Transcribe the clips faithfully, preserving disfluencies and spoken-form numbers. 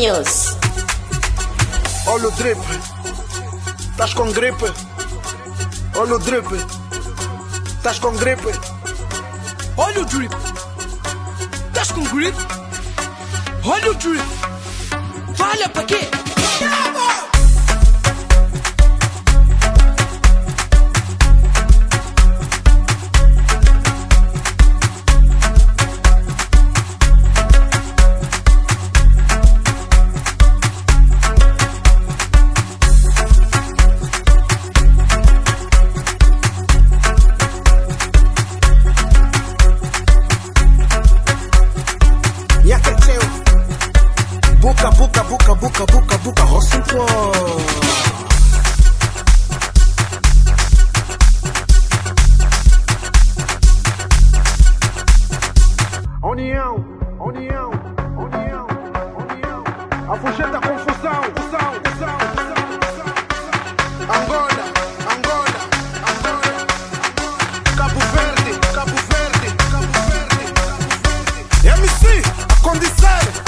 News. Olha o drip, estás com gripe? Olha o drip, estás com gripe? Olha o drip, estás com gripe? Olha o drip, falha pra quê? Buca, buca, buca, buca, buca, buca, roça um pó. União, união, união, união. Afugenta a confusão, confusão, confusão, confusão. Angola, Angola, Angola. Cabo Verde, Cabo Verde, Cabo Verde, Cabo Verde. M C, a condizer.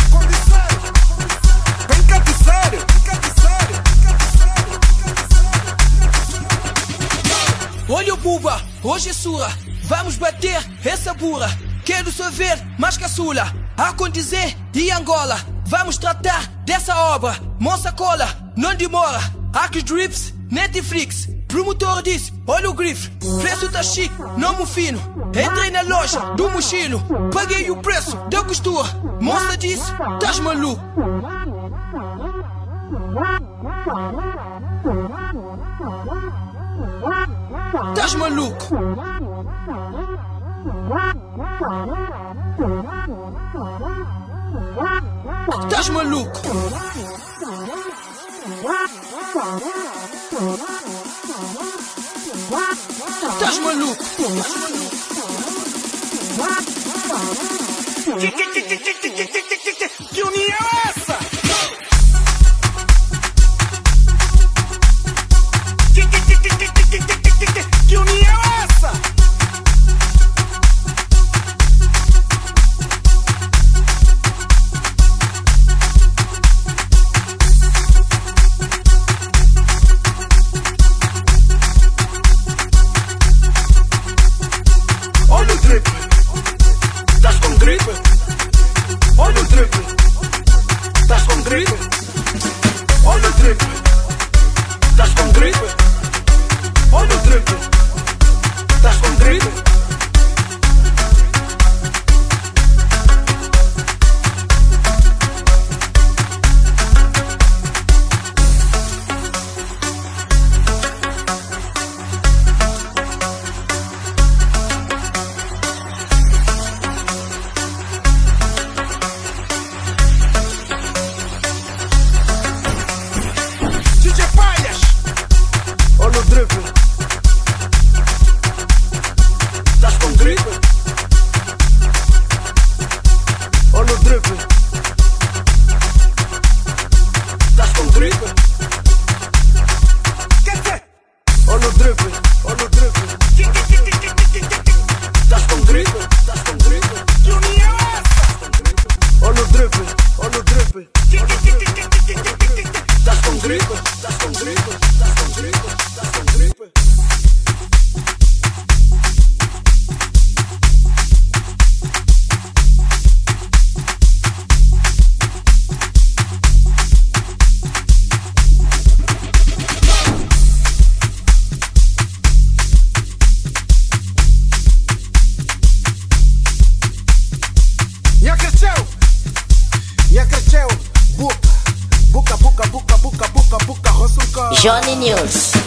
Olha o buba, hoje é sura. Vamos bater essa burra. Quero só ver mais caçula. A condizer de Angola. Vamos tratar dessa obra. Moça cola, não demora. Aqui drips, Netflix. Promotor disse, olha o grife. Preço tá chique, não mo fino. Entrei na loja do mochilo. Paguei o preço da costura. Moça disse, tás maluco. Tás maluco? Tás maluco? Tás maluco? Que união é essa? Que união é essa? Olha o drip, estás com gripe? Olha o drip, estás com gripe? Olha o drip, estás com gripe? Olha o drip, estás com gripe? D J Palhas, olha o drip. Estás com gripe? Olha o drip. Estás com gripe? Quer dizer? Olha o drip, olha o drip. Estás com gripe? Estás com gripe? Que união é essa? Olha o drip, olha o drip. Estás com gripe? Estás com gripe? Estás com gripe? Estás com gripe? Já cresceu, já cresceu, buca, buca, buca, buca, buca, buca, buca, roça um carro. Johnny News.